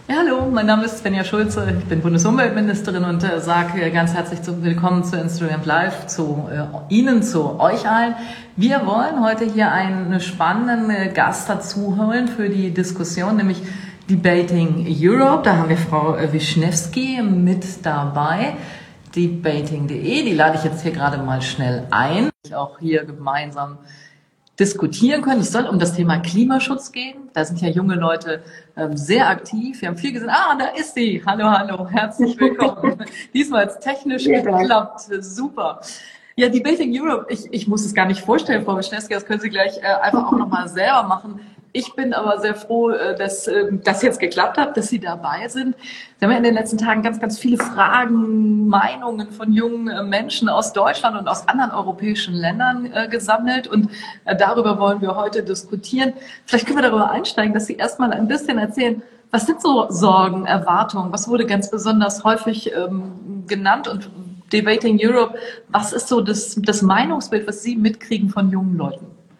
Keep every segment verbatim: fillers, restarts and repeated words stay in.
Ja, hallo, mein Name ist Svenja Schulze, ich bin Bundesumweltministerin und äh, sage ganz herzlich zu, willkommen zu Instagram Live, zu äh, Ihnen, zu euch allen. Wir wollen heute hier einen spannenden äh, Gast dazu holen für die Diskussion, nämlich Debating Europe. Da haben wir Frau äh, Wischnewski mit dabei. Debating punkt de, die lade ich jetzt hier gerade mal schnell ein. Auch hier gemeinsam diskutieren können. Es soll um das Thema Klimaschutz gehen. Da sind ja junge Leute ähm, sehr aktiv. Wir haben viel gesehen. Ah, da ist sie. Hallo, hallo. Herzlich willkommen. Diesmal hat es technisch geklappt. Super. Ja, Debating Europe. Ich, ich muss es gar nicht vorstellen, Frau Wischnewski. Das können Sie gleich äh, einfach auch nochmal selber machen. Ich bin aber sehr froh, dass das jetzt geklappt hat, dass Sie dabei sind. Wir haben ja in den letzten Tagen ganz, ganz viele Fragen, Meinungen von jungen Menschen aus Deutschland und aus anderen europäischen Ländern gesammelt. Und darüber wollen wir heute diskutieren. Vielleicht können wir darüber einsteigen, dass Sie erstmal ein bisschen erzählen, was sind so Sorgen, Erwartungen? Was wurde ganz besonders häufig ähm, genannt? Und Debating Europe, was ist so das, das Meinungsbild, was Sie mitkriegen von jungen Leuten?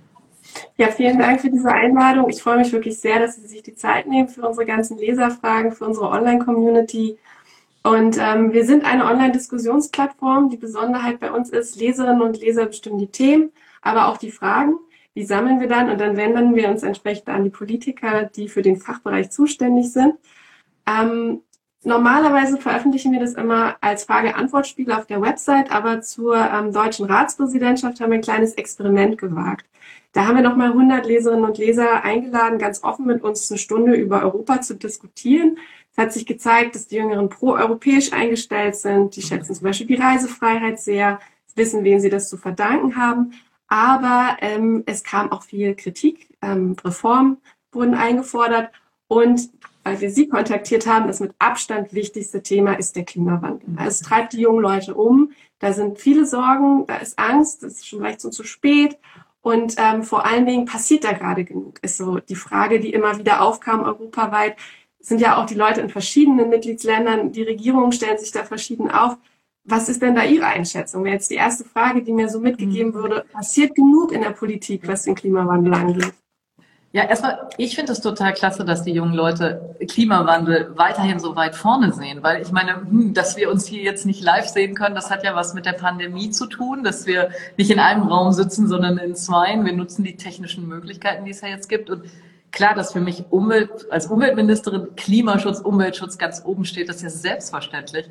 Ja, vielen Dank für diese Einladung. Ich freue mich wirklich sehr, dass Sie sich die Zeit nehmen für unsere ganzen Leserfragen, für unsere Online-Community. Und ähm, wir sind eine Online-Diskussionsplattform. Die Besonderheit bei uns ist, Leserinnen und Leser bestimmen die Themen, aber auch die Fragen. Die sammeln wir dann und dann wenden wir uns entsprechend an die Politiker, die für den Fachbereich zuständig sind. Ähm, Normalerweise veröffentlichen wir das immer als Frage-Antwort-Spiel auf der Website, aber zur ähm, deutschen Ratspräsidentschaft haben wir ein kleines Experiment gewagt. Da haben wir nochmal hundert Leserinnen und Leser eingeladen, ganz offen mit uns eine Stunde über Europa zu diskutieren. Es hat sich gezeigt, dass die Jüngeren pro-europäisch eingestellt sind. Die schätzen zum Beispiel die Reisefreiheit sehr, wissen, wem sie das zu verdanken haben. Aber ähm, es kam auch viel Kritik, ähm, Reformen wurden eingefordert und weil wir Sie kontaktiert haben, das mit Abstand wichtigste Thema ist der Klimawandel. Also es treibt die jungen Leute um, da sind viele Sorgen, da ist Angst, das ist schon vielleicht so zu spät und ähm, vor allen Dingen passiert da gerade genug, ist so die Frage, die immer wieder aufkam europaweit, sind ja auch die Leute in verschiedenen Mitgliedsländern, die Regierungen stellen sich da verschieden auf. Was ist denn da Ihre Einschätzung? Wäre jetzt die erste Frage, die mir so mitgegeben würde, passiert genug in der Politik, was den Klimawandel angeht? Ja, erstmal, ich finde es total klasse, dass die jungen Leute Klimawandel weiterhin so weit vorne sehen, weil ich meine, hm, dass wir uns hier jetzt nicht live sehen können, das hat ja was mit der Pandemie zu tun, dass wir nicht in einem Raum sitzen, sondern in zweien. Wir nutzen die technischen Möglichkeiten, die es ja jetzt gibt. Und klar, dass für mich Umwelt, als Umweltministerin Klimaschutz, Umweltschutz ganz oben steht, das ist ja selbstverständlich.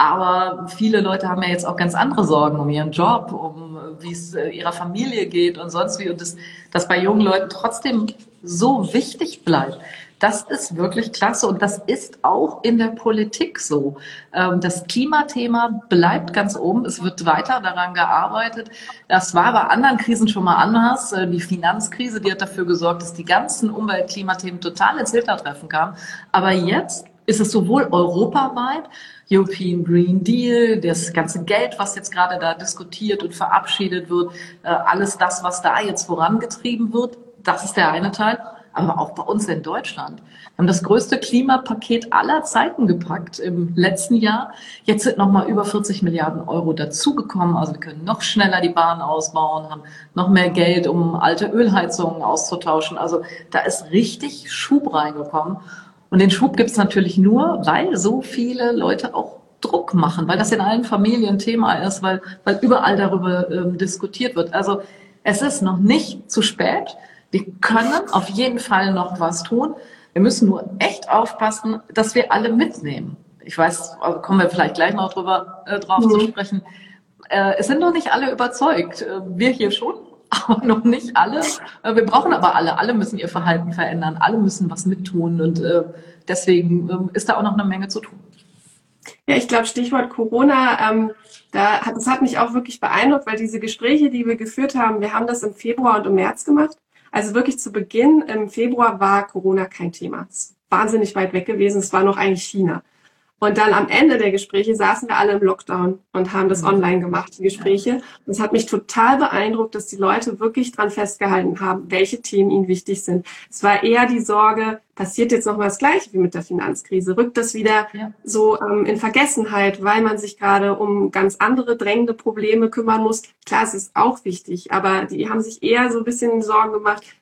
Aber viele Leute haben ja jetzt auch ganz andere Sorgen um ihren Job, um wie es ihrer Familie geht und sonst wie. Und das, das bei jungen Leuten trotzdem so wichtig bleibt, das ist wirklich klasse. Und das ist auch in der Politik so. Das Klimathema bleibt ganz oben. Es wird weiter daran gearbeitet. Das war bei anderen Krisen schon mal anders. Die Finanzkrise, die hat dafür gesorgt, dass die ganzen Umwelt-Klimathemen total ins Hintertreffen kamen. Aber jetzt ist es sowohl europaweit, European Green Deal, das ganze Geld, was jetzt gerade da diskutiert und verabschiedet wird, alles das, was da jetzt vorangetrieben wird, das ist der eine Teil. Aber auch bei uns in Deutschland. Wir haben das größte Klimapaket aller Zeiten gepackt im letzten Jahr. Jetzt sind nochmal über vierzig Milliarden Euro dazugekommen. Also wir können noch schneller die Bahn ausbauen, haben noch mehr Geld, um alte Ölheizungen auszutauschen. Also da ist richtig Schub reingekommen. Und den Schub gibt es natürlich nur, weil so viele Leute auch Druck machen, weil das in allen Familien ein Thema ist, weil, weil überall darüber ähm, diskutiert wird. Also es ist noch nicht zu spät. Wir können auf jeden Fall noch was tun. Wir müssen nur echt aufpassen, dass wir alle mitnehmen. Ich weiß, also kommen wir vielleicht gleich noch drüber, äh, drauf mhm. zu sprechen. Äh, es sind noch nicht alle überzeugt. Äh, wir hier schon, aber noch nicht alle. Äh, wir brauchen aber alle. Alle müssen ihr Verhalten verändern. Alle müssen was mittun. Und äh, deswegen äh, ist da auch noch eine Menge zu tun. Ja, ich glaube, Stichwort Corona, ähm, da hat, das hat mich auch wirklich beeindruckt, weil diese Gespräche, die wir geführt haben, wir haben das im Februar und im März gemacht. Also wirklich zu Beginn, im Februar war Corona kein Thema. Es ist wahnsinnig weit weg gewesen, es war noch eigentlich China. Und dann am Ende der Gespräche saßen wir alle im Lockdown und haben das online gemacht, die Gespräche. Und es hat mich total beeindruckt, dass die Leute wirklich dran festgehalten haben, welche Themen ihnen wichtig sind. Es war eher die Sorge, passiert jetzt nochmal das Gleiche wie mit der Finanzkrise? Rückt das wieder ja. so ähm, in Vergessenheit, weil man sich gerade um ganz andere drängende Probleme kümmern muss? Klar, es ist auch wichtig, aber die haben sich eher so ein bisschen Sorgen gemacht,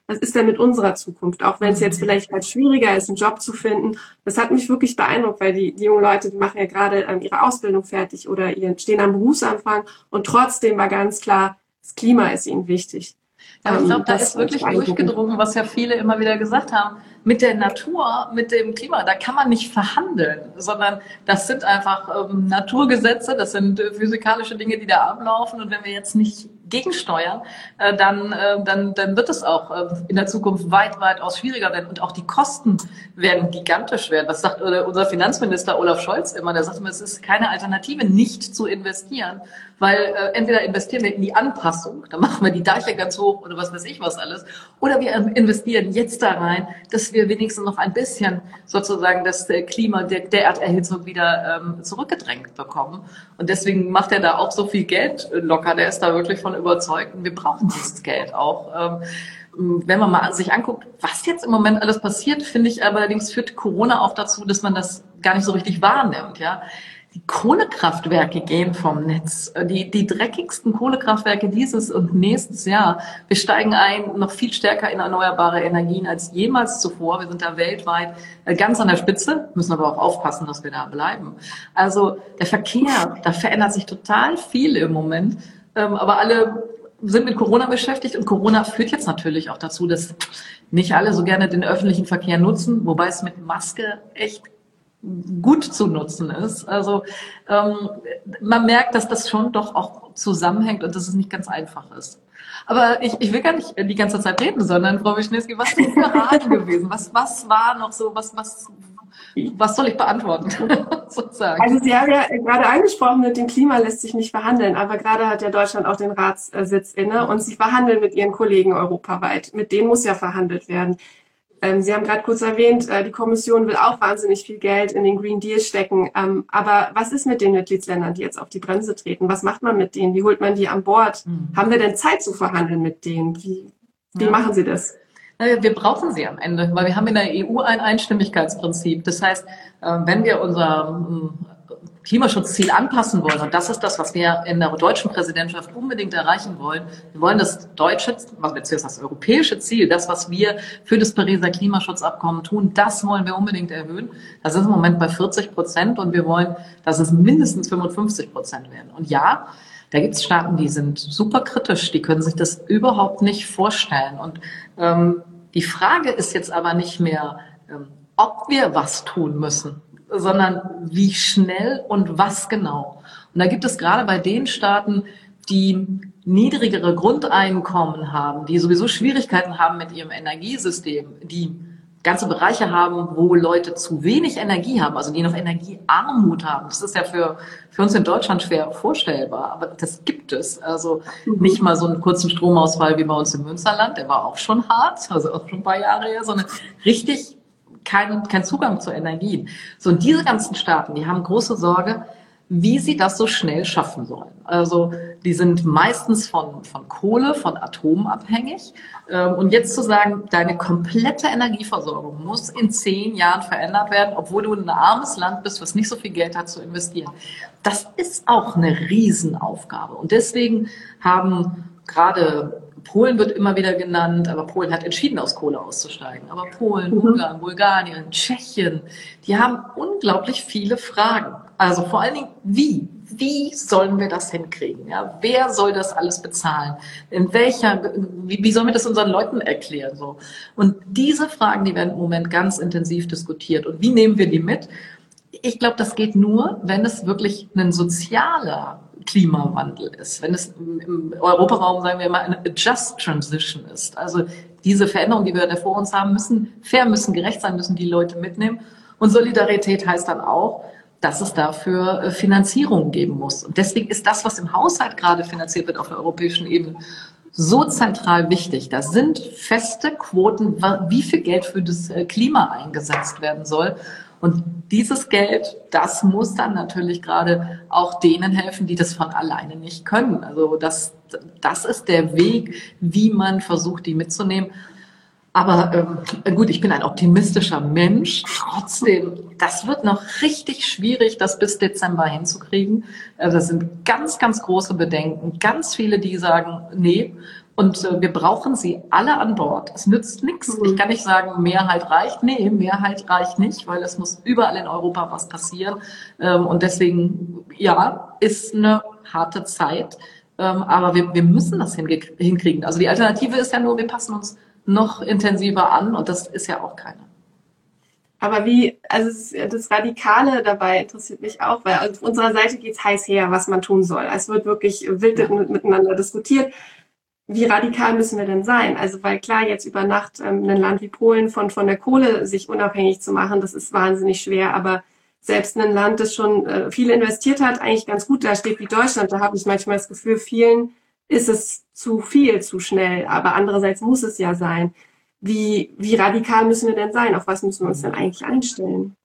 was ist denn mit unserer Zukunft? Auch wenn es jetzt vielleicht halt schwieriger ist, einen Job zu finden. Das hat mich wirklich beeindruckt, weil die, die jungen Leute, die machen ja gerade ähm, ihre Ausbildung fertig oder ihren, stehen am Berufsanfang und trotzdem war ganz klar, das Klima ist ihnen wichtig. Aber ich glaube, da ist wirklich durchgedrungen, was ja viele immer wieder gesagt haben, mit der Natur, mit dem Klima, da kann man nicht verhandeln, sondern das sind einfach ähm, Naturgesetze, das sind äh, physikalische Dinge, die da ablaufen und wenn wir jetzt nicht gegensteuern, äh, dann, äh, dann, dann wird es auch äh, in der Zukunft weit, weitaus schwieriger werden und auch die Kosten werden gigantisch werden. Das sagt äh, unser Finanzminister Olaf Scholz immer, der sagt immer, es ist keine Alternative, nicht zu investieren, weil äh, entweder investieren wir in die Anpassung, dann machen wir die Deiche ganz hoch oder was weiß ich was alles, oder wir investieren jetzt da rein, dass wir wenigstens noch ein bisschen sozusagen das Klima der, der Erderhitzung wieder ähm, zurückgedrängt bekommen. Und deswegen macht er da auch so viel Geld locker. Der ist da wirklich von überzeugt. Und wir brauchen dieses Geld auch. Ähm, wenn man mal sich anguckt, was jetzt im Moment alles passiert, finde ich allerdings führt Corona auch dazu, dass man das gar nicht so richtig wahrnimmt, ja. Die Kohlekraftwerke gehen vom Netz. Die, die dreckigsten Kohlekraftwerke dieses und nächstes Jahr. Wir steigen ein noch viel stärker in erneuerbare Energien als jemals zuvor. Wir sind da weltweit ganz an der Spitze, müssen aber auch aufpassen, dass wir da bleiben. Also der Verkehr, da verändert sich total viel im Moment. Aber alle sind mit Corona beschäftigt und Corona führt jetzt natürlich auch dazu, dass nicht alle so gerne den öffentlichen Verkehr nutzen, wobei es mit Maske echt gut zu nutzen ist. Also ähm, man merkt, dass das schon doch auch zusammenhängt und dass es nicht ganz einfach ist. Aber ich, ich will gar nicht die ganze Zeit reden, sondern Frau Wischniewski, was sind Fragen gewesen? Was, was war noch so, was, was, was soll ich beantworten? Sozusagen. Also Sie haben ja gerade angesprochen, mit dem Klima lässt sich nicht verhandeln, aber gerade hat ja Deutschland auch den Ratssitz inne und Sie verhandeln mit Ihren Kollegen europaweit. Mit denen muss ja verhandelt werden. Sie haben gerade kurz erwähnt, die Kommission will auch wahnsinnig viel Geld in den Green Deal stecken. Aber was ist mit den Mitgliedsländern, die jetzt auf die Bremse treten? Was macht man mit denen? Wie holt man die an Bord? Mhm. Haben wir denn Zeit zu verhandeln mit denen? Wie, wie ja. machen Sie das? Wir brauchen sie am Ende, weil wir haben in der E U ein Einstimmigkeitsprinzip. Das heißt, wenn wir unser Klimaschutzziel anpassen wollen, und das ist das, was wir in der deutschen Präsidentschaft unbedingt erreichen wollen. Wir wollen das deutsche, beziehungsweise das europäische Ziel, das, was wir für das Pariser Klimaschutzabkommen tun, das wollen wir unbedingt erhöhen. Das ist im Moment bei vierzig Prozent und wir wollen, dass es mindestens fünfundfünfzig Prozent werden. Und ja, da gibt es Staaten, die sind super kritisch, die können sich das überhaupt nicht vorstellen. Und ähm, die Frage ist jetzt aber nicht mehr, ähm, ob wir was tun müssen, sondern wie schnell und was genau. Und da gibt es gerade bei den Staaten, die niedrigere Grundeinkommen haben, die sowieso Schwierigkeiten haben mit ihrem Energiesystem, die ganze Bereiche haben, wo Leute zu wenig Energie haben, also die noch Energiearmut haben. Das ist ja für, für uns in Deutschland schwer vorstellbar, aber das gibt es. Also nicht mal so einen kurzen Stromausfall wie bei uns im Münsterland, der war auch schon hart, also auch schon ein paar Jahre her, sondern richtig kein, kein Zugang zur Energie. So, und diese ganzen Staaten, die haben große Sorge, wie sie das so schnell schaffen sollen. Also die sind meistens von, von Kohle, von Atom abhängig. Und jetzt zu sagen, deine komplette Energieversorgung muss in zehn Jahren verändert werden, obwohl du ein armes Land bist, was nicht so viel Geld hat zu investieren. Das ist auch eine Riesenaufgabe. Und deswegen haben gerade Polen wird immer wieder genannt, aber Polen hat entschieden, aus Kohle auszusteigen. Aber Polen, Ungarn, Bulgarien, Tschechien, die haben unglaublich viele Fragen. Also vor allen Dingen, wie? Wie sollen wir das hinkriegen? Ja, wer soll das alles bezahlen? In welcher, wie, wie sollen wir das unseren Leuten erklären? So. Und diese Fragen, die werden im Moment ganz intensiv diskutiert. Und wie nehmen wir die mit? Ich glaube, das geht nur, wenn es wirklich ein sozialer Klimawandel ist. Wenn es im Europaraum, sagen wir mal, eine Just Transition ist. Also diese Veränderungen, die wir da vor uns haben, müssen fair, müssen gerecht sein, müssen die Leute mitnehmen. Und Solidarität heißt dann auch, dass es dafür Finanzierung geben muss. Und deswegen ist das, was im Haushalt gerade finanziert wird auf der europäischen Ebene, so zentral wichtig. Da sind feste Quoten, wie viel Geld für das Klima eingesetzt werden soll. Und dieses Geld, das muss dann natürlich gerade auch denen helfen, die das von alleine nicht können. Also das, das ist der Weg, wie man versucht, die mitzunehmen. Aber ähm, gut, ich bin ein optimistischer Mensch. Trotzdem, das wird noch richtig schwierig, das bis Dezember hinzukriegen. Also das sind ganz, ganz große Bedenken. Ganz viele, die sagen, nee. Und äh, wir brauchen sie alle an Bord. Es nützt nichts. Ich kann nicht sagen, Mehrheit reicht. Nee, Mehrheit reicht nicht, weil es muss überall in Europa was passieren. Ähm, und deswegen, ja, ist eine harte Zeit. Ähm, aber wir, wir müssen das hinkriegen. Also die Alternative ist ja nur, wir passen uns noch intensiver an. Und das ist ja auch keine. Aber wie, also das Radikale dabei interessiert mich auch, weil auf unserer Seite geht's heiß her, was man tun soll. Es wird wirklich wild ja. miteinander diskutiert. Wie radikal müssen wir denn sein? Also, weil klar, jetzt über Nacht ähm, ein Land wie Polen von, von der Kohle sich unabhängig zu machen, das ist wahnsinnig schwer. Aber selbst ein Land, das schon äh, viel investiert hat, eigentlich ganz gut da steht wie Deutschland, da habe ich manchmal das Gefühl, vielen ist es zu viel, zu schnell. Aber andererseits muss es ja sein. Wie, wie radikal müssen wir denn sein? Auf was müssen wir uns denn eigentlich einstellen?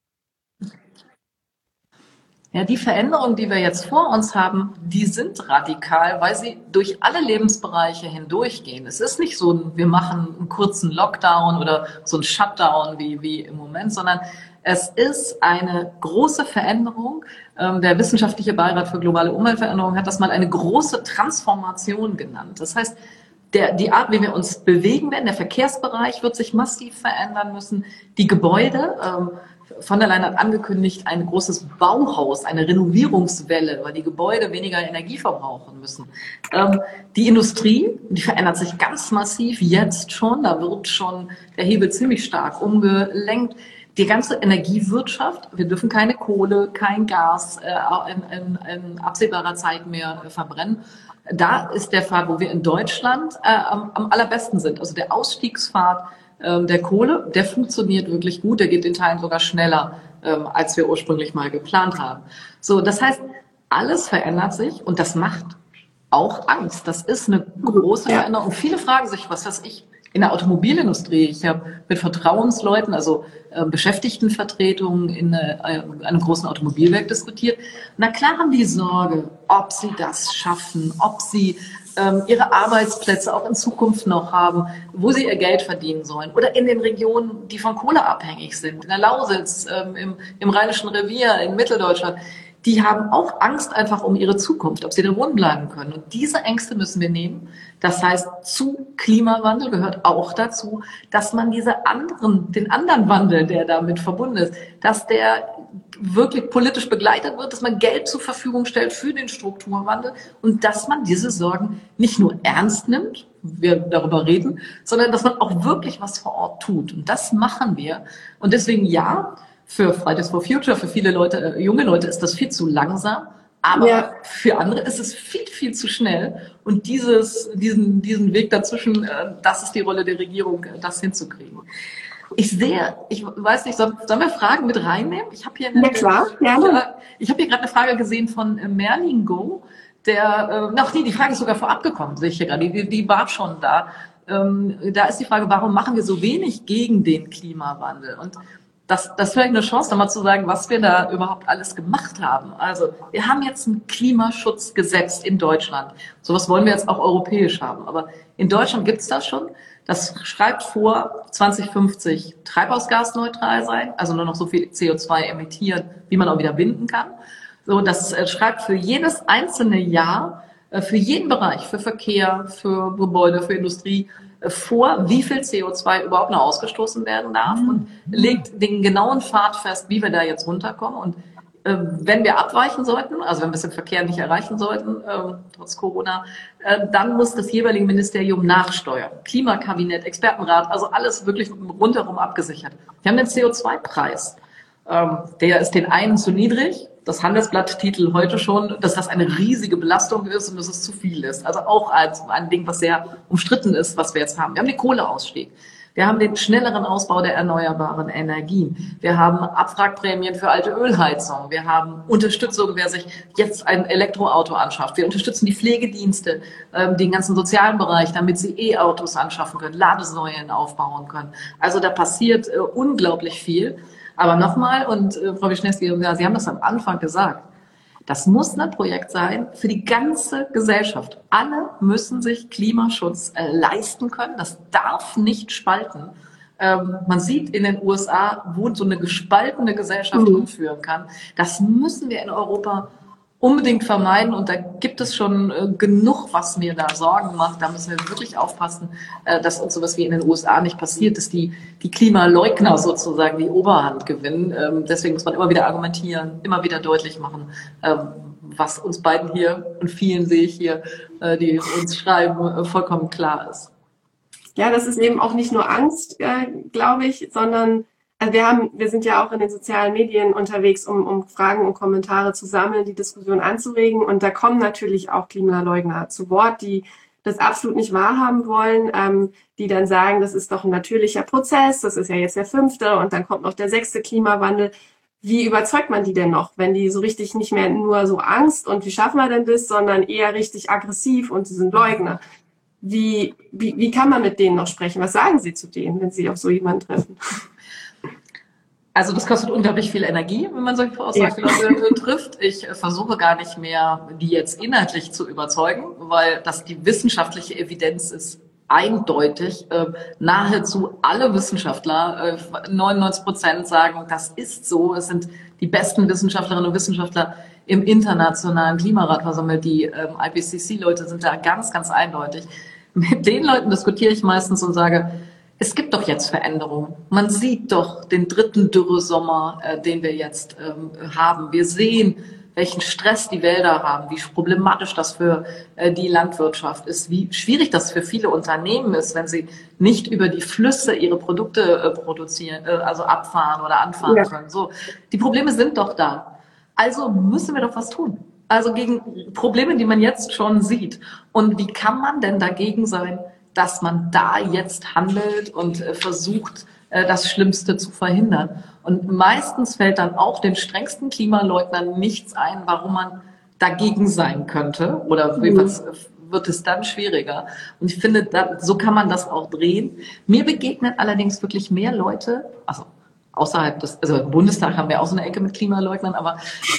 Ja, die Veränderungen, die wir jetzt vor uns haben, die sind radikal, weil sie durch alle Lebensbereiche hindurchgehen. Es ist nicht so, wir machen einen kurzen Lockdown oder so einen Shutdown wie, wie im Moment, sondern es ist eine große Veränderung. Der Wissenschaftliche Beirat für globale Umweltveränderung hat das mal eine große Transformation genannt. Das heißt, der, die Art, wie wir uns bewegen werden, der Verkehrsbereich wird sich massiv verändern müssen. Die Gebäude, ähm, von der Leyen hat angekündigt, ein großes Bauhaus, eine Renovierungswelle, weil die Gebäude weniger Energie verbrauchen müssen. Ähm, die Industrie, die verändert sich ganz massiv jetzt schon. Da wird schon der Hebel ziemlich stark umgelenkt. Die ganze Energiewirtschaft, wir dürfen keine Kohle, kein Gas äh, in, in, in absehbarer Zeit mehr äh, verbrennen. Da ist der Pfad, wo wir in Deutschland äh, am, am allerbesten sind. Also der Ausstiegspfad ähm, der Kohle, der funktioniert wirklich gut. Der geht in Teilen sogar schneller, ähm, als wir ursprünglich mal geplant haben. So, das heißt, alles verändert sich und das macht auch Angst. Das ist eine große Veränderung. Und viele fragen sich, was weiß ich, in der Automobilindustrie. Ich habe mit Vertrauensleuten, also äh, Beschäftigtenvertretungen in äh, einem großen Automobilwerk diskutiert. Na klar haben die Sorge, ob sie das schaffen, ob sie ähm, ihre Arbeitsplätze auch in Zukunft noch haben, wo sie ihr Geld verdienen sollen. Oder in den Regionen, die von Kohle abhängig sind, in der Lausitz, ähm, im, im Rheinischen Revier, in Mitteldeutschland. Die haben auch Angst einfach um ihre Zukunft, ob sie da wohnen bleiben können. Und diese Ängste müssen wir nehmen. Das heißt, zu Klimawandel gehört auch dazu, dass man diese anderen, den anderen Wandel, der damit verbunden ist, dass der wirklich politisch begleitet wird, dass man Geld zur Verfügung stellt für den Strukturwandel und dass man diese Sorgen nicht nur ernst nimmt, wir darüber reden, sondern dass man auch wirklich was vor Ort tut. Und das machen wir. Und deswegen ja, für Fridays for Future, für viele Leute, junge Leute ist das viel zu langsam, aber ja. Für andere ist es viel, viel zu schnell. Und dieses, diesen, diesen Weg dazwischen, das ist die Rolle der Regierung, das hinzukriegen. Ich sehe, ich weiß nicht, sollen wir Fragen mit reinnehmen? Ich habe hier eine, ja, klar, gerne. Ich habe hier gerade eine Frage gesehen von Merlingo, der, äh, ach nee, die Frage ist sogar vorab gekommen, sehe ich hier gerade, die, die war schon da. Ähm, da ist die Frage, warum machen wir so wenig gegen den Klimawandel? Und Das, das ist vielleicht eine Chance, nochmal zu sagen, was wir da überhaupt alles gemacht haben. Also, wir haben jetzt ein Klimaschutzgesetz in Deutschland. Sowas wollen wir jetzt auch europäisch haben. Aber in Deutschland gibt's das schon. Das schreibt vor, zwanzig fünfzig treibhausgasneutral sein, also nur noch so viel C O zwei emittieren, wie man auch wieder binden kann. So, das schreibt für jedes einzelne Jahr, für jeden Bereich, für Verkehr, für Gebäude, für Industrie, vor, wie viel C O zwei überhaupt noch ausgestoßen werden darf und legt den genauen Pfad fest, wie wir da jetzt runterkommen. Und äh, wenn wir abweichen sollten, also wenn wir es im Verkehr nicht erreichen sollten, äh, trotz Corona, äh, dann muss das jeweilige Ministerium nachsteuern. Klimakabinett, Expertenrat, also alles wirklich rundherum abgesichert. Wir haben den C O zwei Preis. Ähm, der ist den einen zu niedrig. Das Handelsblatt titelt heute schon, dass das eine riesige Belastung ist und dass es zu viel ist. Also auch als ein Ding, was sehr umstritten ist, was wir jetzt haben. Wir haben den Kohleausstieg. Wir haben den schnelleren Ausbau der erneuerbaren Energien. Wir haben Abwrackprämien für alte Ölheizungen. Wir haben Unterstützung, wer sich jetzt ein Elektroauto anschafft. Wir unterstützen die Pflegedienste, ähm, den ganzen sozialen Bereich, damit sie E-Autos anschaffen können, Ladesäulen aufbauen können. Also da passiert äh, unglaublich viel. Aber nochmal, und äh, Frau Wischnewski, ja, Sie haben das am Anfang gesagt, das muss ein Projekt sein für die ganze Gesellschaft. Alle müssen sich Klimaschutz äh, leisten können. Das darf nicht spalten. Ähm, man sieht in den U S A, wo so eine gespaltene Gesellschaft mhm. umführen kann. Das müssen wir in Europa unbedingt vermeiden. Und da gibt es schon äh, genug, was mir da Sorgen macht. Da müssen wir wirklich aufpassen, äh, dass uns sowas wie in den U S A nicht passiert, dass die, die Klimaleugner sozusagen die Oberhand gewinnen. Ähm, deswegen muss man immer wieder argumentieren, immer wieder deutlich machen, ähm, was uns beiden hier und vielen sehe ich hier, äh, die uns schreiben, äh, vollkommen klar ist. Ja, das ist eben auch nicht nur Angst, äh, glaube ich, sondern also wir haben, wir sind ja auch in den sozialen Medien unterwegs, um, um Fragen und Kommentare zu sammeln, die Diskussion anzuregen. Und da kommen natürlich auch Klimaleugner zu Wort, die das absolut nicht wahrhaben wollen, ähm, die dann sagen, das ist doch ein natürlicher Prozess, das ist ja jetzt der fünfte und dann kommt noch der sechste Klimawandel. Wie überzeugt man die denn noch, wenn die so richtig nicht mehr nur so Angst und wie schaffen wir denn das, sondern eher richtig aggressiv und sie sind Leugner? Wie, wie, wie kann man mit denen noch sprechen? Was sagen Sie zu denen, wenn Sie auf so jemanden treffen? Also das kostet unglaublich viel Energie, wenn man solche Aussagen ja. trifft. Ich versuche gar nicht mehr, die jetzt inhaltlich zu überzeugen, weil das die wissenschaftliche Evidenz ist eindeutig. Äh, nahezu alle Wissenschaftler, äh, neunundneunzig Prozent sagen, das ist so. Es sind die besten Wissenschaftlerinnen und Wissenschaftler im internationalen Klimarat versammelt. Die ähm, I P C C-Leute sind da ganz, ganz eindeutig. Mit den Leuten diskutiere ich meistens und sage, es gibt doch jetzt Veränderungen. Man sieht doch den dritten Dürresommer, äh, den wir jetzt ähm, haben. Wir sehen, welchen Stress die Wälder haben, wie problematisch das für äh, die Landwirtschaft ist, wie schwierig das für viele Unternehmen ist, wenn sie nicht über die Flüsse ihre Produkte äh, produzieren, äh, also abfahren oder anfahren ja. können. So, die Probleme sind doch da. Also müssen wir doch was tun. Also gegen Probleme, die man jetzt schon sieht. Und wie kann man denn dagegen sein, dass man da jetzt handelt und äh, versucht, äh, das Schlimmste zu verhindern? Und meistens fällt dann auch den strengsten Klimaleugnern nichts ein, warum man dagegen sein könnte. Oder mhm. was wird es dann schwieriger? Und ich finde, da, so kann man das auch drehen. Mir begegnen allerdings wirklich mehr Leute, also außerhalb des, also im Bundestag haben wir auch so eine Ecke mit Klimaleugnern, aber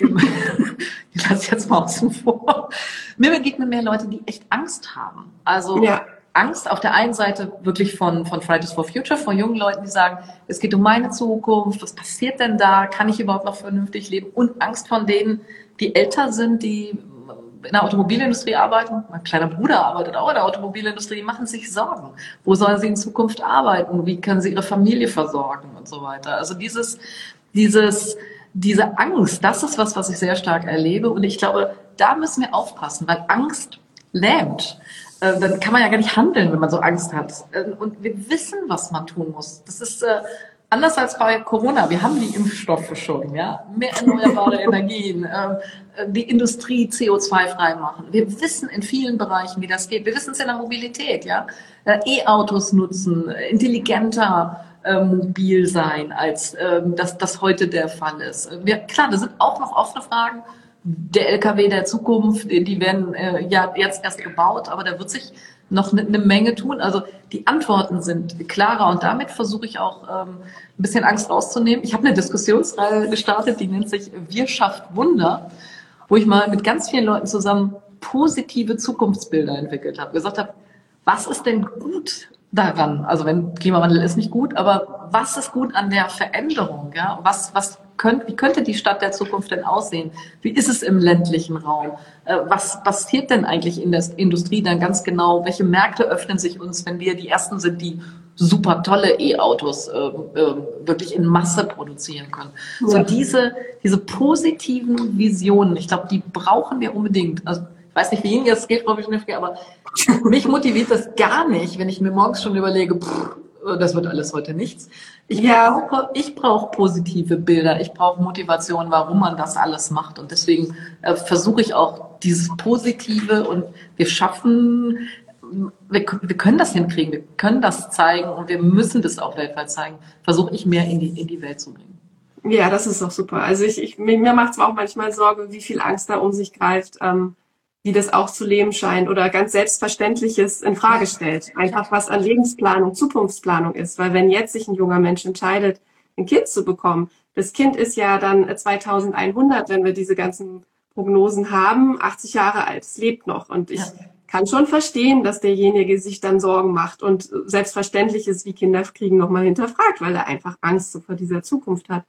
ich lasse jetzt mal außen vor. Mir begegnen mehr Leute, die echt Angst haben. Also ja. Angst auf der einen Seite wirklich von, von Fridays for Future, von jungen Leuten, die sagen, es geht um meine Zukunft, was passiert denn da, kann ich überhaupt noch vernünftig leben? Und Angst von denen, die älter sind, die in der Automobilindustrie arbeiten. Mein kleiner Bruder arbeitet auch in der Automobilindustrie, die machen sich Sorgen. Wo sollen sie in Zukunft arbeiten? Wie können sie ihre Familie versorgen und so weiter? Also dieses, dieses, diese Angst, das ist was, was ich sehr stark erlebe. Und ich glaube, da müssen wir aufpassen, weil Angst lähmt. Dann kann man ja gar nicht handeln, wenn man so Angst hat. Und wir wissen, was man tun muss. Das ist äh, anders als bei Corona. Wir haben die Impfstoffe schon, ja, mehr erneuerbare Energien, äh, die Industrie C O zwei frei machen. Wir wissen in vielen Bereichen, wie das geht. Wir wissen es in der Mobilität, ja, äh, E-Autos nutzen, intelligenter äh, mobil sein, als äh, das, das heute der Fall ist. Wir, klar, da sind auch noch offene Fragen. Der L K W der Zukunft, die werden äh, ja jetzt erst gebaut, aber da wird sich noch eine ne Menge tun. Also die Antworten sind klarer und damit versuche ich auch ähm, ein bisschen Angst rauszunehmen. Ich habe eine Diskussionsreihe gestartet, die nennt sich Wir schafft Wunder, wo ich mal mit ganz vielen Leuten zusammen positive Zukunftsbilder entwickelt habe. Gesagt habe, was ist denn gut daran? Also wenn Klimawandel ist nicht gut, aber was ist gut an der Veränderung? Ja, was was Könnt, wie könnte die Stadt der Zukunft denn aussehen? Wie ist es im ländlichen Raum? Äh, was passiert denn eigentlich in der Industrie dann ganz genau? Welche Märkte öffnen sich uns, wenn wir die Ersten sind, die super tolle E-Autos äh, äh, wirklich in Masse produzieren können? Ja. So diese, diese positiven Visionen, ich glaube, die brauchen wir unbedingt. Also ich weiß nicht, wie Ihnen das geht, Frau Wischniewski, aber mich motiviert das gar nicht, wenn ich mir morgens schon überlege, pff, das wird alles heute nichts. Ich ja. brauche, ich brauche positive Bilder. Ich brauche Motivation, warum man das alles macht. Und deswegen äh, versuche ich auch dieses Positive und wir schaffen, wir, wir können das hinkriegen, wir können das zeigen und wir müssen das auch weltweit zeigen. Versuche ich mehr in die, in die Welt zu bringen. Ja, das ist doch super. Also ich, ich mir macht es auch manchmal Sorge, wie viel Angst da um sich greift. Ähm, wie das auch zu leben scheint oder ganz Selbstverständliches in Frage stellt. Einfach was an Lebensplanung, Zukunftsplanung ist. Weil wenn jetzt sich ein junger Mensch entscheidet, ein Kind zu bekommen, das Kind ist ja dann zweitausendeinhundert, wenn wir diese ganzen Prognosen haben, achtzig Jahre alt, es lebt noch. Und ich ja. kann schon verstehen, dass derjenige sich dann Sorgen macht und Selbstverständliches wie Kinder kriegen nochmal hinterfragt, weil er einfach Angst vor dieser Zukunft hat.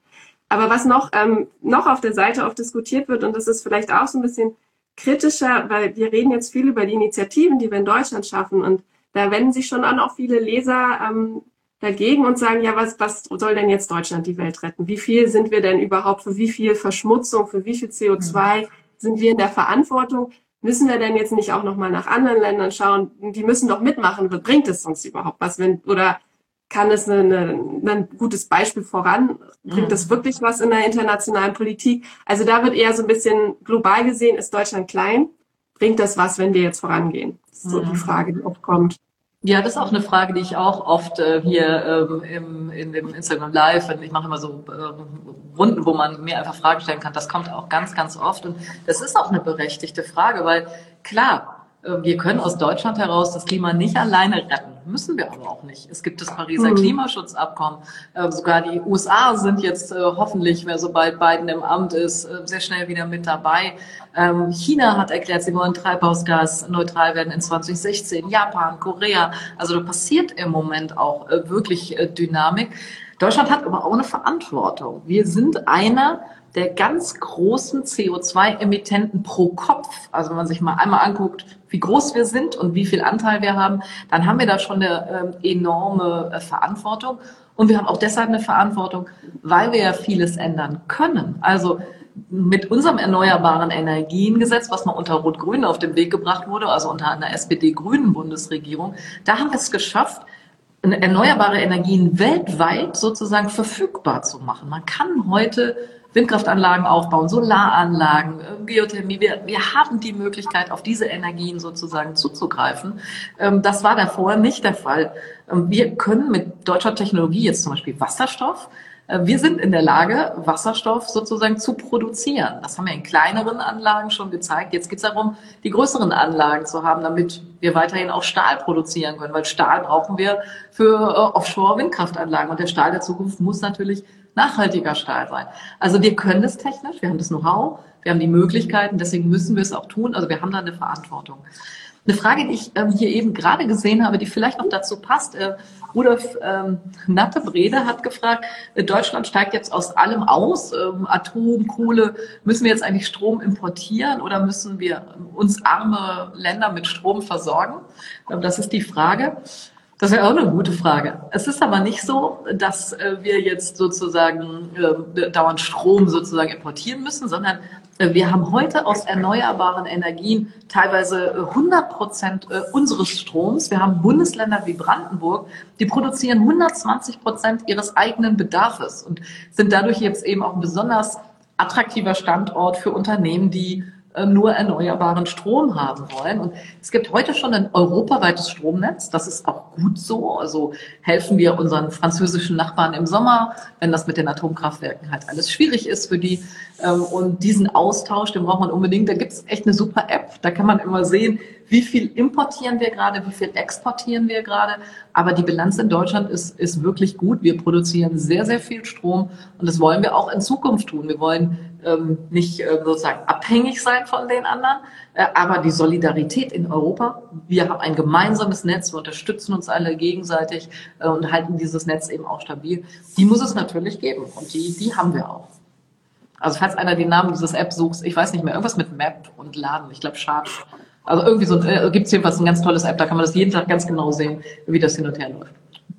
Aber was noch, ähm, noch auf der Seite oft diskutiert wird, und das ist vielleicht auch so ein bisschen kritischer, weil wir reden jetzt viel über die Initiativen, die wir in Deutschland schaffen. Und da wenden sich schon an auch viele Leser ähm, dagegen und sagen, ja, was, was soll denn jetzt Deutschland die Welt retten? Wie viel sind wir denn überhaupt, für wie viel Verschmutzung, für wie viel C O zwei sind wir in der Verantwortung? Müssen wir denn jetzt nicht auch nochmal nach anderen Ländern schauen? Die müssen doch mitmachen. Bringt es uns überhaupt was? Wenn, oder kann es eine, eine, ein gutes Beispiel voran? Bringt das wirklich was in der internationalen Politik? Also da wird eher so ein bisschen global gesehen, ist Deutschland klein? Bringt das was, wenn wir jetzt vorangehen? Das ist so die Frage, die oft kommt. Ja, das ist auch eine Frage, die ich auch oft äh, hier ähm, im, in dem Instagram Live, ich mache immer so äh, Runden, wo man mir einfach Fragen stellen kann. Das kommt auch ganz, ganz oft. Und das ist auch eine berechtigte Frage, weil klar, äh, wir können aus Deutschland heraus das Klima nicht alleine retten. Müssen wir aber auch nicht. Es gibt das Pariser mhm. Klimaschutzabkommen. Äh, sogar die U S A sind jetzt äh, hoffentlich, sobald Biden im Amt ist, äh, sehr schnell wieder mit dabei. Ähm, China hat erklärt, sie wollen treibhausgasneutral werden in zwanzig sechzehn. Japan, Korea. Also da passiert im Moment auch äh, wirklich äh, Dynamik. Deutschland hat aber auch eine Verantwortung. Wir sind einer der ganz großen C O zwei Emittenten pro Kopf. Also wenn man sich mal einmal anguckt, wie groß wir sind und wie viel Anteil wir haben, dann haben wir da schon eine äh, enorme äh, Verantwortung. Und wir haben auch deshalb eine Verantwortung, weil wir ja vieles ändern können. Also mit unserem Erneuerbaren Energiengesetz, was mal unter Rot-Grün auf den Weg gebracht wurde, also unter einer S P D-grünen Bundesregierung, da haben wir es geschafft, erneuerbare Energien weltweit sozusagen verfügbar zu machen. Man kann heute Windkraftanlagen aufbauen, Solaranlagen, Geothermie. Wir, wir haben die Möglichkeit, auf diese Energien sozusagen zuzugreifen. Das war davor nicht der Fall. Wir können mit deutscher Technologie, jetzt zum Beispiel Wasserstoff, wir sind in der Lage, Wasserstoff sozusagen zu produzieren. Das haben wir in kleineren Anlagen schon gezeigt. Jetzt geht es darum, die größeren Anlagen zu haben, damit wir weiterhin auch Stahl produzieren können, weil Stahl brauchen wir für Offshore-Windkraftanlagen. Und der Stahl der Zukunft muss natürlich nachhaltiger Stahl sein. Also wir können das technisch, wir haben das Know-how, wir haben die Möglichkeiten, deswegen müssen wir es auch tun. Also wir haben da eine Verantwortung. Eine Frage, die ich ähm, hier eben gerade gesehen habe, die vielleicht noch dazu passt. Äh, Rudolf ähm, Natte-Brede hat gefragt, äh, Deutschland steigt jetzt aus allem aus, ähm, Atom, Kohle. Müssen wir jetzt eigentlich Strom importieren oder müssen wir uns arme Länder mit Strom versorgen? Ähm, das ist die Frage. Das wäre auch eine gute Frage. Es ist aber nicht so, dass äh, wir jetzt sozusagen äh, dauernd Strom sozusagen importieren müssen, sondern äh, wir haben heute aus erneuerbaren Energien teilweise hundert Prozent äh, unseres Stroms. Wir haben Bundesländer wie Brandenburg, die produzieren hundertzwanzig Prozent ihres eigenen Bedarfs und sind dadurch jetzt eben auch ein besonders attraktiver Standort für Unternehmen, die nur erneuerbaren Strom haben wollen. Und es gibt heute schon ein europaweites Stromnetz. Das ist auch gut so. Also helfen wir unseren französischen Nachbarn im Sommer, wenn das mit den Atomkraftwerken halt alles schwierig ist für die. Und diesen Austausch, den braucht man unbedingt. Da gibt es echt eine super App. Da kann man immer sehen, wie viel importieren wir gerade, wie viel exportieren wir gerade. Aber die Bilanz in Deutschland ist, ist wirklich gut. Wir produzieren sehr, sehr viel Strom. Und das wollen wir auch in Zukunft tun. Wir wollen ähm, nicht äh, sozusagen abhängig sein von den anderen. Äh, aber die Solidarität in Europa, wir haben ein gemeinsames Netz, wir unterstützen uns alle gegenseitig äh, und halten dieses Netz eben auch stabil. Die muss es natürlich geben. Und die, die haben wir auch. Also falls einer den Namen dieses App sucht, ich weiß nicht mehr, irgendwas mit Map und Laden, ich glaube Chart. Also irgendwie so, äh, gibt es jedenfalls ein ganz tolles App, da kann man das jeden Tag ganz genau sehen, wie das hin und her läuft.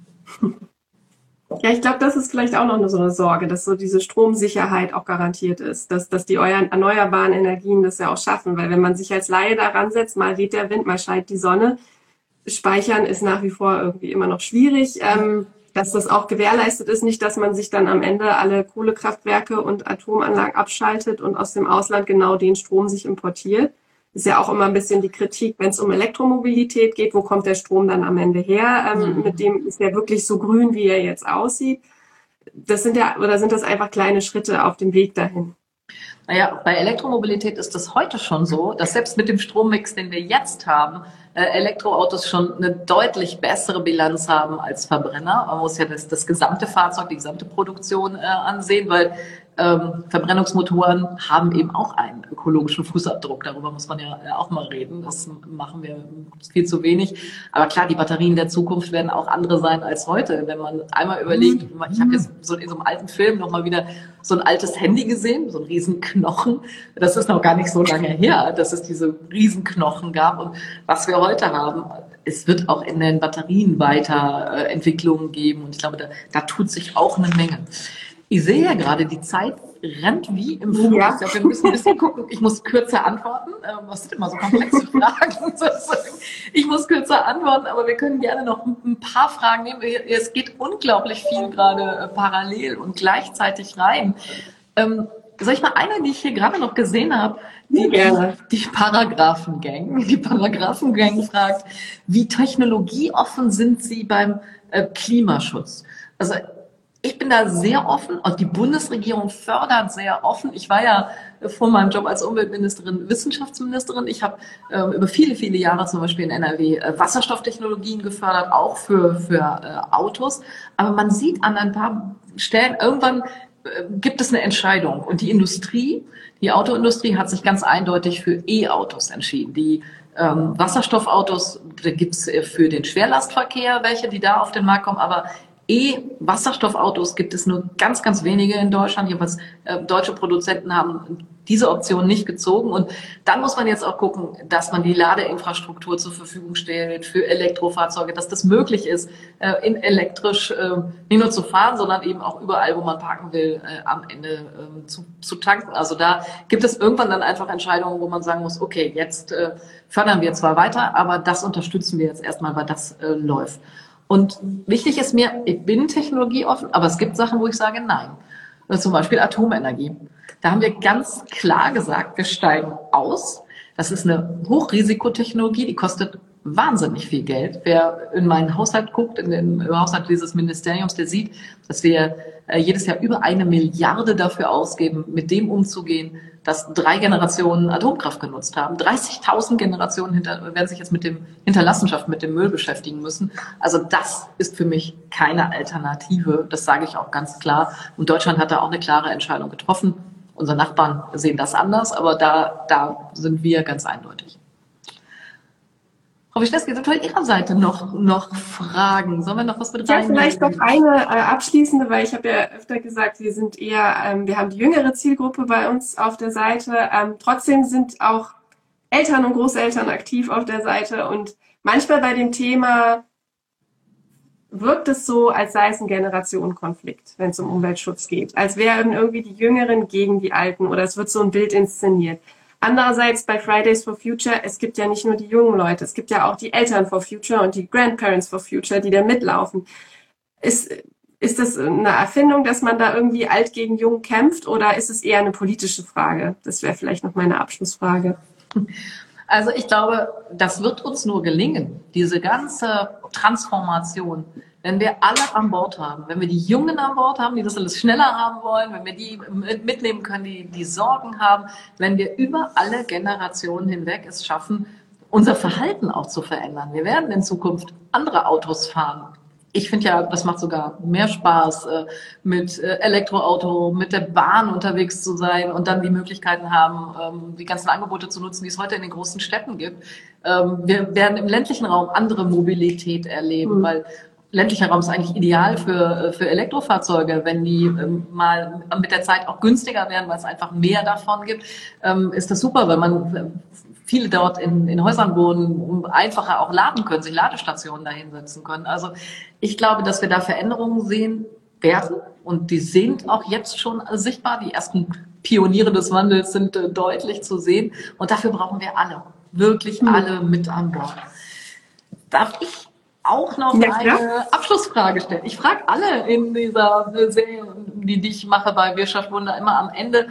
Ja, ich glaube, das ist vielleicht auch noch so eine Sorge, dass so diese Stromsicherheit auch garantiert ist, dass, dass die euren erneuerbaren Energien das ja auch schaffen, weil wenn man sich als Laie daran setzt, mal weht der Wind, mal scheint die Sonne, speichern ist nach wie vor irgendwie immer noch schwierig, ähm, dass das auch gewährleistet ist, nicht, dass man sich dann am Ende alle Kohlekraftwerke und Atomanlagen abschaltet und aus dem Ausland genau den Strom sich importiert. Ist ja auch immer ein bisschen die Kritik, wenn es um Elektromobilität geht, wo kommt der Strom dann am Ende her? Ähm, mhm. Mit dem ist er wirklich so grün, wie er jetzt aussieht. Das sind ja, oder sind das einfach kleine Schritte auf dem Weg dahin? Naja, bei Elektromobilität ist es heute schon so, dass selbst mit dem Strommix, den wir jetzt haben, äh, Elektroautos schon eine deutlich bessere Bilanz haben als Verbrenner. Man muss ja das, das gesamte Fahrzeug, die gesamte Produktion äh, ansehen, weil ähm, Verbrennungsmotoren haben eben auch einen ökologischen Fußabdruck. Darüber muss man ja auch mal reden. Das machen wir viel zu wenig. Aber klar, die Batterien der Zukunft werden auch andere sein als heute. Wenn man einmal überlegt, ich habe jetzt so in so einem alten Film nochmal wieder so ein altes Handy gesehen, so ein Riesenknochen. Das ist noch gar nicht so lange her, dass es diese Riesenknochen gab. Und was wir heute haben, es wird auch in den Batterien weiter äh, Entwicklungen geben. Und ich glaube, da, da tut sich auch eine Menge. Ich sehe ja gerade, die Zeit rennt wie im Flug. Ja. Ich glaube, wir müssen ein bisschen gucken. Ich muss kürzer antworten. Was sind immer so komplexe Fragen? Ich muss kürzer antworten, aber wir können gerne noch ein paar Fragen nehmen. Es geht unglaublich viel gerade parallel und gleichzeitig rein. Ähm, soll ich mal eine, die ich hier gerade noch gesehen habe? Die, gerne. Die Paragraphengang. Die Paragraphengang fragt, wie technologieoffen sind Sie beim äh, Klimaschutz? Also ich bin da sehr offen und die Bundesregierung fördert sehr offen. Ich war ja vor meinem Job als Umweltministerin Wissenschaftsministerin. Ich habe ähm, über viele, viele Jahre zum Beispiel in N R W äh, Wasserstofftechnologien gefördert, auch für, für äh, Autos. Aber man sieht an ein paar Stellen, irgendwann äh, gibt es eine Entscheidung. Und die Industrie, die Autoindustrie hat sich ganz eindeutig für E-Autos entschieden. Die ähm, Wasserstoffautos, da gibt's für den Schwerlastverkehr welche, die da auf den Markt kommen, aber E-Wasserstoffautos gibt es nur ganz, ganz wenige in Deutschland. Jedenfalls äh, deutsche Produzenten haben diese Option nicht gezogen. Und dann muss man jetzt auch gucken, dass man die Ladeinfrastruktur zur Verfügung stellt für Elektrofahrzeuge, dass das möglich ist, äh, in elektrisch äh, nicht nur zu fahren, sondern eben auch überall, wo man parken will, äh, am Ende äh, zu, zu tanken. Also da gibt es irgendwann dann einfach Entscheidungen, wo man sagen muss, okay, jetzt äh, fördern wir zwar weiter, aber das unterstützen wir jetzt erstmal, weil das äh, läuft. Und wichtig ist mir, ich bin technologieoffen, aber es gibt Sachen, wo ich sage nein. Zum Beispiel Atomenergie. Da haben wir ganz klar gesagt, wir steigen aus. Das ist eine Hochrisikotechnologie, die kostet wahnsinnig viel Geld. Wer in meinen Haushalt guckt, in den Haushalt dieses Ministeriums, der sieht, dass wir äh, jedes Jahr über eine Milliarde dafür ausgeben, mit dem umzugehen, dass drei Generationen Atomkraft genutzt haben. dreißigtausend Generationen hinter, werden sich jetzt mit dem Hinterlassenschaft, mit dem Müll beschäftigen müssen. Also das ist für mich keine Alternative. Das sage ich auch ganz klar. Und Deutschland hat da auch eine klare Entscheidung getroffen. Unsere Nachbarn sehen das anders, aber da, da sind wir ganz eindeutig. Frau Wischnewski, sind von Ihrer Seite noch, noch Fragen? Sollen wir noch was mit reinnehmen? Ja, vielleicht noch eine äh, abschließende, weil ich habe ja öfter gesagt, wir sind eher, ähm, wir haben die jüngere Zielgruppe bei uns auf der Seite. Ähm, trotzdem sind auch Eltern und Großeltern aktiv auf der Seite und manchmal bei dem Thema wirkt es so, als sei es ein Generationenkonflikt, wenn es um Umweltschutz geht. Als wären irgendwie die Jüngeren gegen die Alten oder es wird so ein Bild inszeniert. Andererseits bei Fridays for Future, es gibt ja nicht nur die jungen Leute, es gibt ja auch die Eltern for Future und die Grandparents for Future, die da mitlaufen. Ist, ist das eine Erfindung, dass man da irgendwie alt gegen jung kämpft oder ist es eher eine politische Frage? Das wäre vielleicht noch meine Abschlussfrage. Also ich glaube, das wird uns nur gelingen, diese ganze Transformation, wenn wir alle an Bord haben, wenn wir die Jungen an Bord haben, die das alles schneller haben wollen, wenn wir die mitnehmen können, die die Sorgen haben, wenn wir über alle Generationen hinweg es schaffen, unser Verhalten auch zu verändern. Wir werden in Zukunft andere Autos fahren. Ich finde ja, das macht sogar mehr Spaß, mit Elektroauto, mit der Bahn unterwegs zu sein und dann die Möglichkeiten haben, die ganzen Angebote zu nutzen, die es heute in den großen Städten gibt. Wir werden im ländlichen Raum andere Mobilität erleben, mhm. weil ländlicher Raum ist eigentlich ideal für, für Elektrofahrzeuge, wenn die ähm, mal mit der Zeit auch günstiger werden, weil es einfach mehr davon gibt, ähm, ist das super, weil man äh, viele dort in, in Häusern wohnen, einfacher auch laden können, sich Ladestationen dahinsetzen können. Also ich glaube, dass wir da Veränderungen sehen werden und die sind auch jetzt schon sichtbar. Die ersten Pioniere des Wandels sind äh, deutlich zu sehen und dafür brauchen wir alle, wirklich mhm. alle mit an Bord. Darf ich auch noch ja, eine ja. Abschlussfrage stellen? Ich frage alle in dieser Serie, die, die ich mache bei Wirtschaft Wunder, immer am Ende,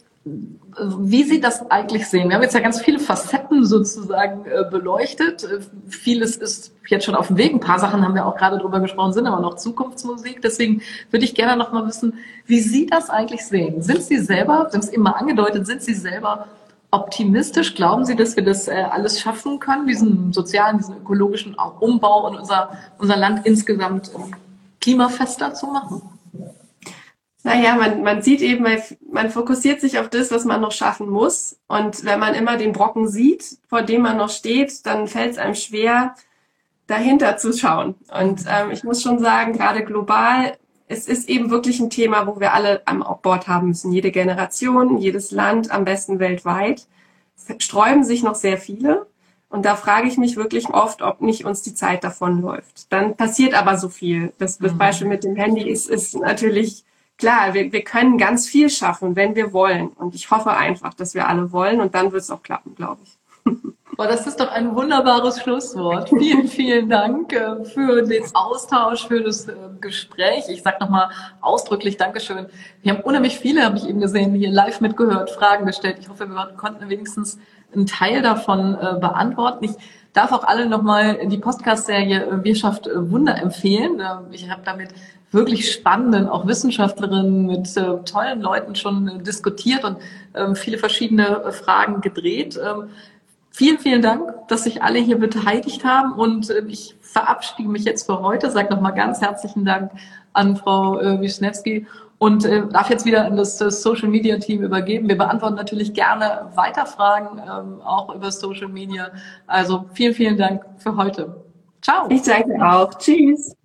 wie Sie das eigentlich sehen. Wir haben jetzt ja ganz viele Facetten sozusagen äh, beleuchtet. Vieles ist jetzt schon auf dem Weg. Ein paar Sachen haben wir auch gerade drüber gesprochen, sind aber noch Zukunftsmusik. Deswegen würde ich gerne noch mal wissen, wie Sie das eigentlich sehen. Sind Sie selber, Sie haben es immer angedeutet, sind Sie selber optimistisch? Glauben Sie, dass wir das äh, alles schaffen können, diesen sozialen, diesen ökologischen Umbau und unser, unser Land insgesamt äh, klimafester zu machen? Naja, man, man sieht eben, man fokussiert sich auf das, was man noch schaffen muss. Und wenn man immer den Brocken sieht, vor dem man noch steht, dann fällt es einem schwer, dahinter zu schauen. Und ähm, ich muss schon sagen, gerade global, es ist eben wirklich ein Thema, wo wir alle am Bord haben müssen. Jede Generation, jedes Land, am besten weltweit. Es sträuben sich noch sehr viele. Und da frage ich mich wirklich oft, ob nicht uns die Zeit davonläuft. Dann passiert aber so viel. Das, das Beispiel mit dem Handy ist, ist natürlich klar. Wir, wir können ganz viel schaffen, wenn wir wollen. Und ich hoffe einfach, dass wir alle wollen. Und dann wird es auch klappen, glaube ich. Boah, das ist doch ein wunderbares Schlusswort. Vielen, vielen Dank äh, für den Austausch, für das äh, Gespräch. Ich sage nochmal ausdrücklich Dankeschön. Wir haben unheimlich viele, habe ich eben gesehen, hier live mitgehört, Fragen gestellt. Ich hoffe, wir konnten wenigstens einen Teil davon äh, beantworten. Ich darf auch alle nochmal die Podcast-Serie Wirtschaft äh, Wunder empfehlen. Äh, ich habe damit wirklich spannenden, auch Wissenschaftlerinnen mit äh, tollen Leuten schon äh, diskutiert und äh, viele verschiedene äh, Fragen gedreht. Ähm, Vielen, vielen Dank, dass sich alle hier beteiligt haben und äh, ich verabschiede mich jetzt für heute. Sage nochmal ganz herzlichen Dank an Frau äh, Wischnewski und äh, darf jetzt wieder an das, das Social Media Team übergeben. Wir beantworten natürlich gerne weiter Fragen, ähm, auch über Social Media. Also vielen, vielen Dank für heute. Ciao. Ich danke auch. Tschüss.